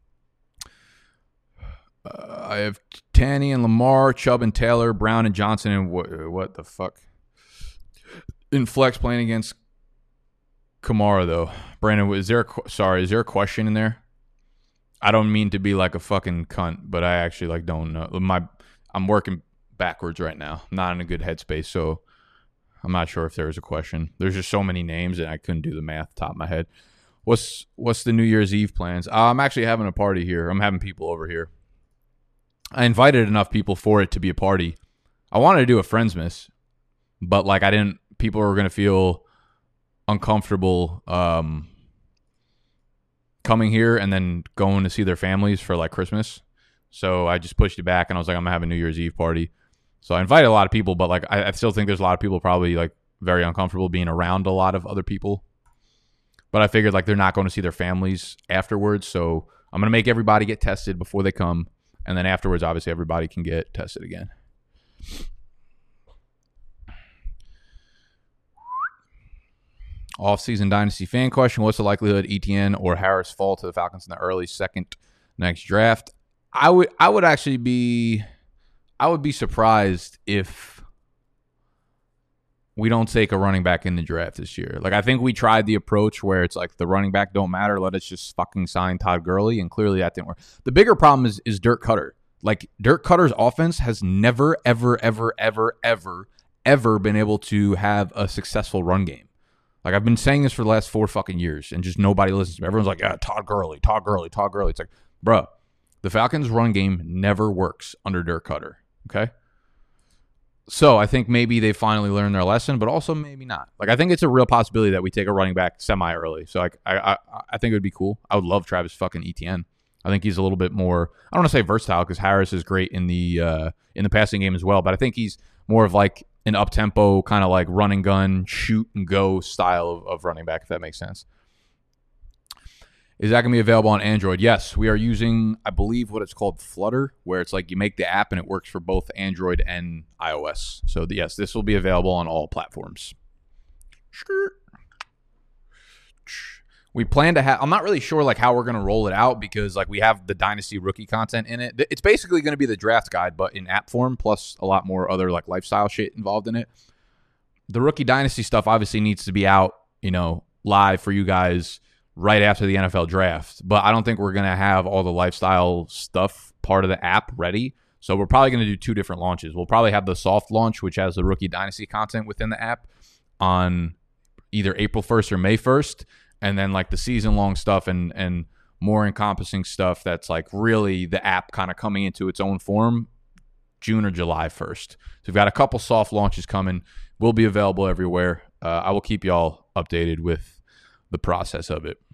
Uh, I have Tanny and Lamar, Chubb and Taylor, Brown and Johnson, and what, what the fuck? In flex playing against Kamara, though. Brandon, is there a, sorry, is there a question in there? I don't mean to be like a fucking cunt, but I actually like don't know. My I'm working backwards right now. I'm not in a good headspace, so I'm not sure if there is a question. There's just so many names, and I couldn't do the math top of my head. What's what's the New Year's Eve plans? Uh, I'm actually having a party here. I'm having people over here. I invited enough people for it to be a party. I wanted to do a Friendsmas, but like I didn't. People were gonna feel uncomfortable um, coming here and then going to see their families for like Christmas. So I just pushed it back, and I was like, I'm gonna have a New Year's Eve party. So I invited a lot of people, but like I, I still think there's a lot of people probably like very uncomfortable being around a lot of other people. But I figured like they're not going to see their families afterwards, so I'm gonna make everybody get tested before they come. And then afterwards, obviously, everybody can get tested again. Off-season dynasty fan question. What's the likelihood Etienne or Harris fall to the Falcons in the early second next draft? I would I would actually be I would be surprised if we don't take a running back in the draft this year. Like I think we tried the approach where it's like the running back don't matter. Let us just fucking sign Todd Gurley, and clearly that didn't work. The bigger problem is is Dirk Cutter. Like Dirk Cutter's offense has never, ever, ever, ever, ever, ever been able to have a successful run game. Like I've been saying this for the last four fucking years, and just nobody listens to me. Everyone's like, yeah, Todd Gurley, Todd Gurley, Todd Gurley. It's like, bro, the Falcons' run game never works under Dirk Cutter. Okay. So I think maybe they finally learned their lesson, but also maybe not. Like I think it's a real possibility that we take a running back semi-early. So like I I, I think it would be cool. I would love Travis fucking Etienne. I think he's a little bit more. I don't want to say versatile because Harris is great in the uh, in the passing game as well, but I think he's more of like an up tempo kind of like run and gun, shoot and go style of, of running back. If that makes sense. Is that going to be available on Android? Yes, we are using, I believe, what it's called Flutter, where it's like you make the app and it works for both Android and iOS. So, the, yes, this will be available on all platforms. We plan to have, I'm not really sure like how we're going to roll it out because like we have the Dynasty rookie content in it. It's basically going to be the draft guide, but in app form, plus a lot more other like lifestyle shit involved in it. The rookie Dynasty stuff obviously needs to be out, you know, live for you guys right after the N F L draft, but I don't think we're going to have all the lifestyle stuff part of the app ready. So we're probably going to do two different launches. We'll probably have the soft launch, which has the rookie dynasty content within the app on either April first or May first. And then like the season long stuff and, and more encompassing stuff that's like really the app kind of coming into its own form June or July first. So we've got a couple soft launches coming. Will be available everywhere. Uh, I will keep y'all updated with the process of it.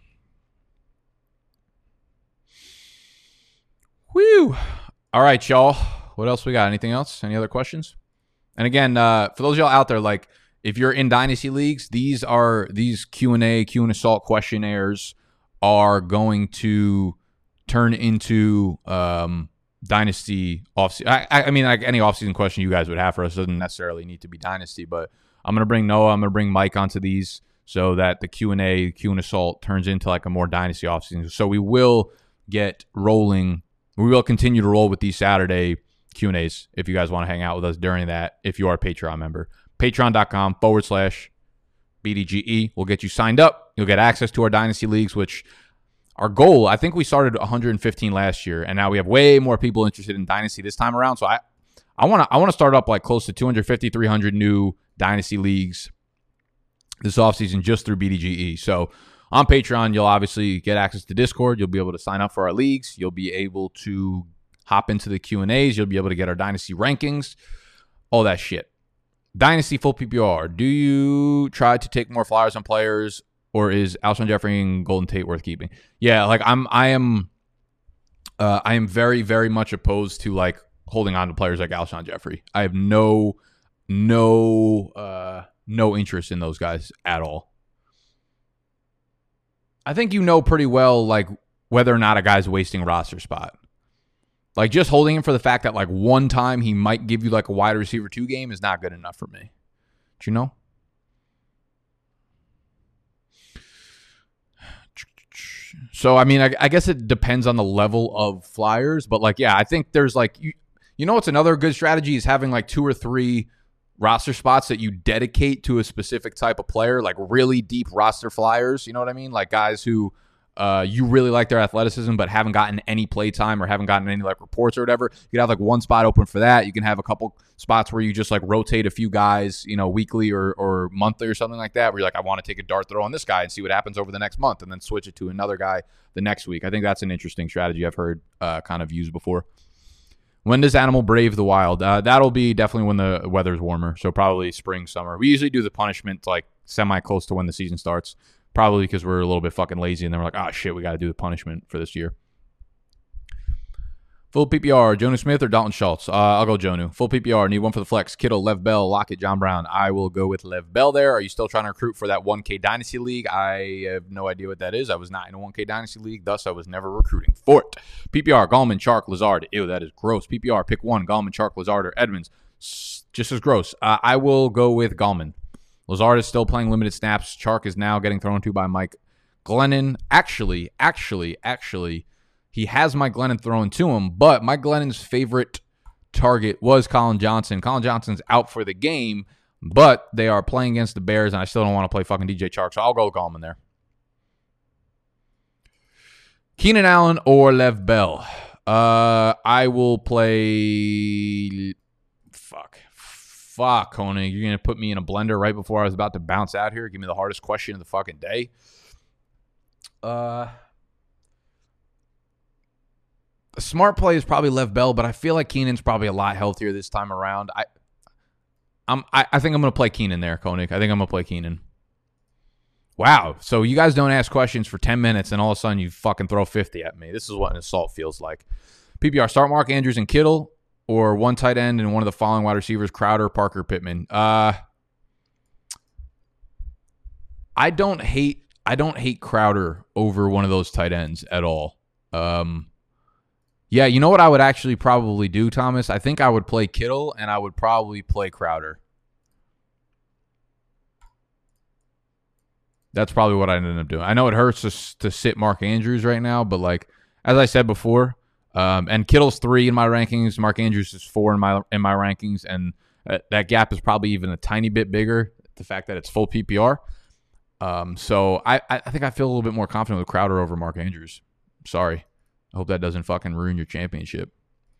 Whew. All right, y'all. What else we got? Anything else? Any other questions? And again, uh, for those of y'all out there, like if you're in Dynasty Leagues, these are these Q and A, Q and Assault questionnaires are going to turn into um, Dynasty offseason. I, I mean, like any offseason question you guys would have for us doesn't necessarily need to be Dynasty, but I'm going to bring Noah, I'm going to bring Mike onto these so that the Q and A, Q and Assault turns into like a more Dynasty offseason. So we will get rolling. We will continue to roll with these Saturday Q and A's if you guys want to hang out with us during that, if you are a Patreon member. Patreon.com forward slash BDGE will get you signed up. You'll get access to our Dynasty Leagues, which our goal, I think we started one hundred fifteen last year, and now we have way more people interested in Dynasty this time around. So I I want to I want to start up like close to two fifty, three hundred new Dynasty Leagues this offseason just through B D G E. So on Patreon, you'll obviously get access to Discord. You'll be able to sign up for our leagues. You'll be able to hop into the Q and A's. You'll be able to get our Dynasty rankings, all that shit. Dynasty full P P R. Do you try to take more flyers on players, or is Alshon Jeffrey and Golden Tate worth keeping? Yeah, like I'm, I am, uh, I am very, very much opposed to like holding on to players like Alshon Jeffrey. I have no, no uh, no interest in those guys at all. I think you know pretty well, like, whether or not a guy's wasting a roster spot. Like, just holding him for the fact that, like, one time he might give you, like, a wide receiver two game is not good enough for me. Do you know? So, I mean, I, I guess it depends on the level of flyers. But, like, yeah, I think there's, like, you, you know what's another good strategy is having, like, two or three roster spots that you dedicate to a specific type of player, like really deep roster flyers. You know what I mean? Like guys who uh, you really like their athleticism but haven't gotten any play time or haven't gotten any, like, reports or whatever. You can have, like, one spot open for that. You can have a couple spots where you just, like, rotate a few guys, you know, weekly or, or monthly or something like that, where you're like, I want to take a dart throw on this guy and see what happens over the next month, and then switch it to another guy the next week. I think that's an interesting strategy I've heard uh, kind of used before. When does Animal brave the wild? Uh, that'll be definitely when the weather's warmer, so probably spring, summer. We usually do the punishment, like, semi-close to when the season starts, probably because we're a little bit fucking lazy, and then we're like, oh, shit, we got to do the punishment for this year. Full P P R, Jonnu Smith or Dalton Schultz? Uh, I'll go Jonnu. Full P P R, need one for the flex. Kittle, Lev Bell, Lockett, John Brown. I will go with Lev Bell there. Are you still trying to recruit for that one K Dynasty League? I have no idea what that is. I was not in a one K Dynasty League, thus I was never recruiting for it. P P R, Gallman, Chark, Lazard. Ew, that is gross. P P R, pick one. Gallman, Chark, Lazard, or Edmonds. Just as gross. Uh, I will go with Gallman. Lazard is still playing limited snaps. Chark is now getting thrown to by Mike Glennon. Actually, actually, actually, he has Mike Glennon thrown to him, but Mike Glennon's favorite target was Colin Johnson. Colin Johnson's out for the game, but they are playing against the Bears, and I still don't want to play fucking D J Chark, so I'll go Gallman there. Keenan Allen or Lev Bell? Uh, I will play... Fuck. Fuck, Koenig. You're going to put me in a blender right before I was about to bounce out here? Give me the hardest question of the fucking day. Uh... A smart play is probably Lev Bell, but I feel like Keenan's probably a lot healthier this time around. I I'm, I, I think I'm going to play Keenan there, Koenig. I think I'm going to play Keenan. Wow. So you guys don't ask questions for ten minutes, and all of a sudden you fucking throw fifty at me. This is what an assault feels like. P P R, start Mark Andrews and Kittle, or one tight end and one of the following wide receivers, Crowder, Parker, Pittman. Uh, I don't hate I don't hate Crowder over one of those tight ends at all. Um Yeah, you know what I would actually probably do, Thomas? I think I would play Kittle, and I would probably play Crowder. That's probably what I ended up doing. I know it hurts to, to sit Mark Andrews right now, but, like, as I said before, um, and Kittle's three in my rankings, Mark Andrews is four in my in my rankings, and that gap is probably even a tiny bit bigger, the fact that it's full P P R. Um, so I, I think I feel a little bit more confident with Crowder over Mark Andrews. Sorry. I hope that doesn't fucking ruin your championship.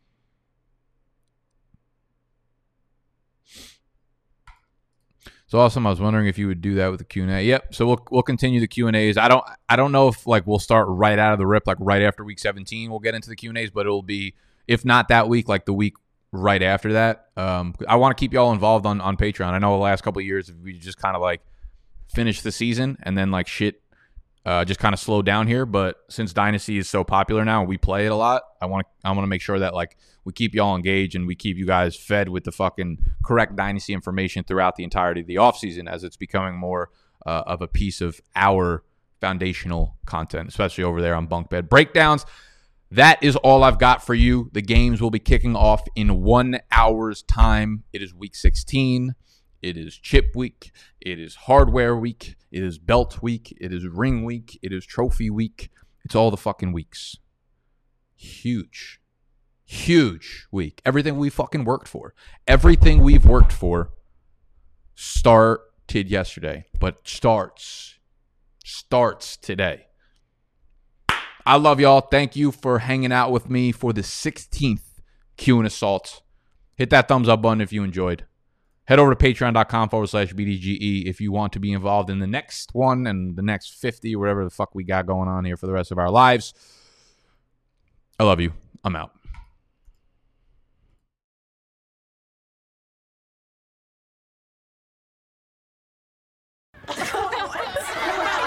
So awesome. I was wondering if you would do that with the Q and A. Yep. So we'll we'll continue the Q and A's. I don't I don't know if like we'll start right out of the rip, like right after week seventeen. We'll get into the Q and A's, but it'll be, if not that week, like the week right after that. Um, I want to keep y'all involved on on Patreon. I know the last couple of years we just kind of like finish the season and then like shit. Uh, just kind of slowed down here, but since Dynasty is so popular now and we play it a lot, I want to I want to make sure that like we keep y'all engaged and we keep you guys fed with the fucking correct Dynasty information throughout the entirety of the offseason, as it's becoming more uh, of a piece of our foundational content, especially over there on Bunk Bed Breakdowns. That is all I've got for you. The games will be kicking off in one hour's time. It is week sixteen. It is chip week. It is hardware week. It is belt week. It is ring week. It is trophy week. It's all the fucking weeks. Huge. Huge week. Everything we fucking worked for. Everything we've worked for started yesterday, but starts. Starts today. I love y'all. Thank you for hanging out with me for the sixteenth Q and Assault. Hit that thumbs up button if you enjoyed. Head over to patreon.com forward slash BDGE if you want to be involved in the next one and the next fifty, or whatever the fuck we got going on here for the rest of our lives. I love you. I'm out.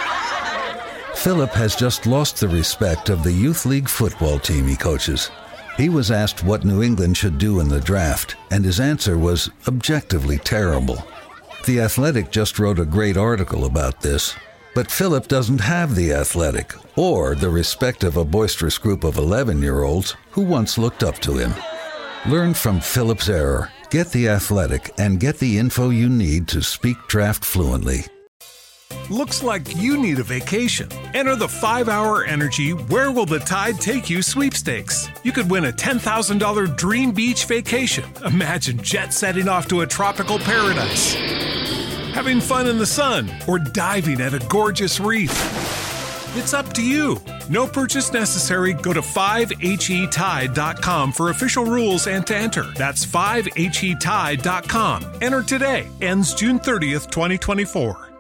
Philip has just lost the respect of the youth league football team he coaches. He was asked what New England should do in the draft, and his answer was objectively terrible. The Athletic just wrote a great article about this, but Philip doesn't have The Athletic, or the respect of a boisterous group of eleven-year-olds who once looked up to him. Learn from Philip's error. Get The Athletic and get the info you need to speak draft fluently. Looks like you need a vacation. Enter the five hour Energy Where Will the Tide Take You sweepstakes. You could win a ten thousand dollars dream beach vacation. Imagine jet setting off to a tropical paradise, having fun in the sun, or diving at a gorgeous reef. It's up to you. No purchase necessary. Go to five H E tide dot com for official rules and to enter. That's five H E tide dot com. Enter today. Ends June thirtieth, twenty twenty-four.